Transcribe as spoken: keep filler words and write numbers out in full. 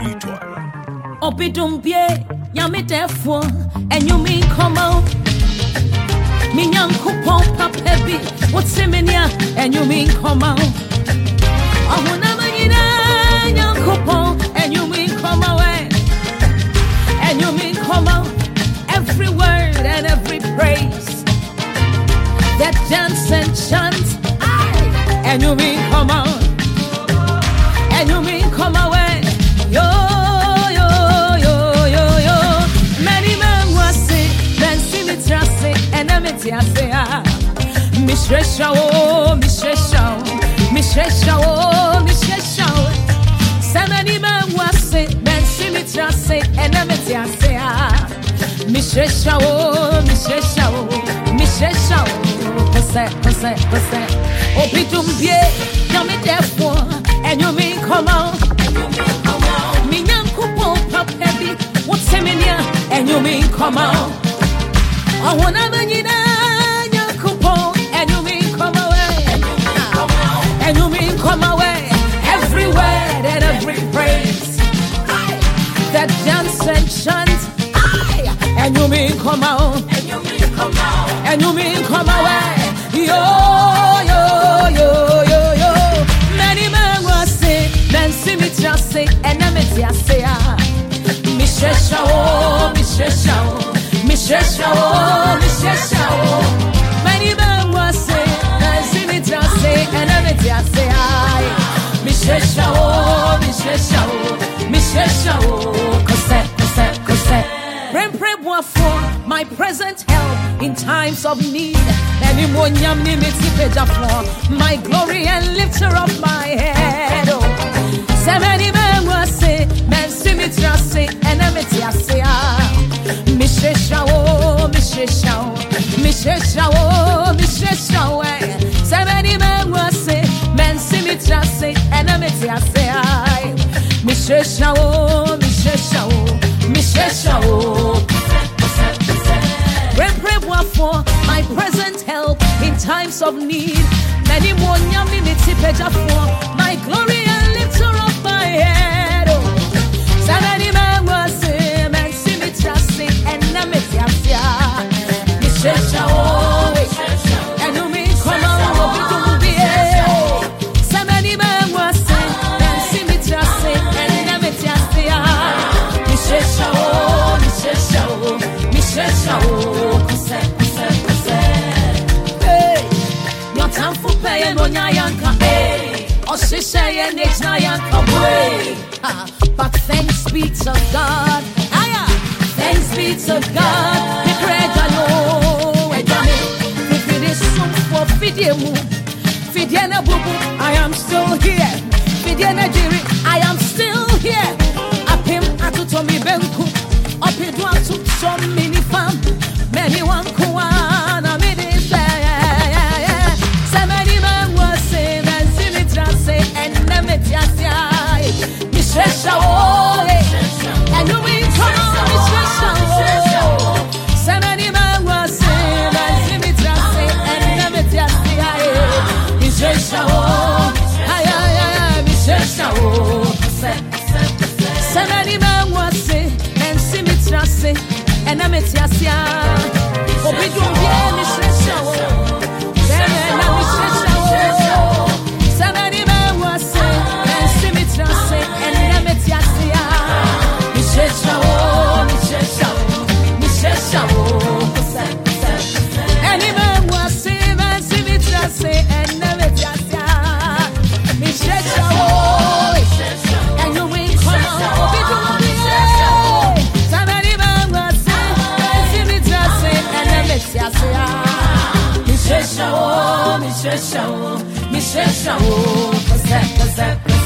spiritual. Obidumbie, yami defo, and you mean come out. Minyan coupon papebi, what's in ya, and you mean come out. I will never get a young coupon, and you mean come away. And you mean come out. Every word and every praise that dance and chant, I, and you mean come out. And you mean come away. Yo, yo, yo, yo, yo. Many men will say, then see me trust it, and I'm it, I say, ah. Mishresha, oh, Mishresha, Mishresha, oh, Mishresha. So many men will say, then see me trust it, and I'm it, I say, ah. Mishresha, oh, Mishresha, oh, Mishresha, oh, Pose, Pose, Pose. Oh, Bidumbie, come in there for, and you mean come out. Me young couple pop heavy, what's him in here? And you mean come out. I wanna be a young couple, and you mean come away. And you mean come away. Every word and every praise that dance and chant. And you mean come out. And you mean come out. And you mean come away. Yo, yo, yo, yo, yo. Many men will say, then see me just say, and I'm it, I say, ah. Mishresha, oh, Mishresha, oh, Mishresha, oh, Mishresha, oh. Many men will say, then see me just say, and I'm it, I say, ah. Mishresha, oh, Mishresha, oh, Mishresha, oh. Kose, kose, kose. Pray, pray, for my present help in times of need. My glory and lifter of my head. Oh, so many men will say, men see me just say, and I'm it, I say, ah, Mishresha, oh, Mishresha, oh, Mishresha, oh, Mishresha, oh. So many men will say, men see me just say, and I'm it, I say, ah, Mishresha, oh, Mishresha, oh, Mishresha, oh. Pray, pray, for my present help in times of need. Many more yummy for my glory and lifter of my head. Oh, so many men will say, men see me just say, and I'm it, yeah. Mishresha, oh, and you mean come on, oh, so many men will say, men see me just say, and I'm it, yeah. Mishresha, oh, Mishresha, oh, Mishresha, oh. Time for pay no nyanka eh or say and it's nyanka way. But thanks be to God. Aya, thanks be to God. The bread I know and Johnny. If it is soon for Fidiemu, Fidiana Bubu, I am still here. Fidiana Jiri, I am still here. Up him atutomi benku. Up it one to some mini farm. Many one kuana mini Mishresha, oh, and you mean come on, Mishresha, oh. So many men will say, and see me just say, and never just say, Mishresha, oh, ay, ay, ay, Mishresha, oh. So many men will say, and see me just say, and never just say, oh, we don't get Mishresha, oh. Any man will say, man, see me just say, and never just say, Mishresha, oh, and you will come out, be doing it. So many man will say, man, see me just say, and never just say, Mishresha, oh, Mishresha, oh, Mishresha, oh,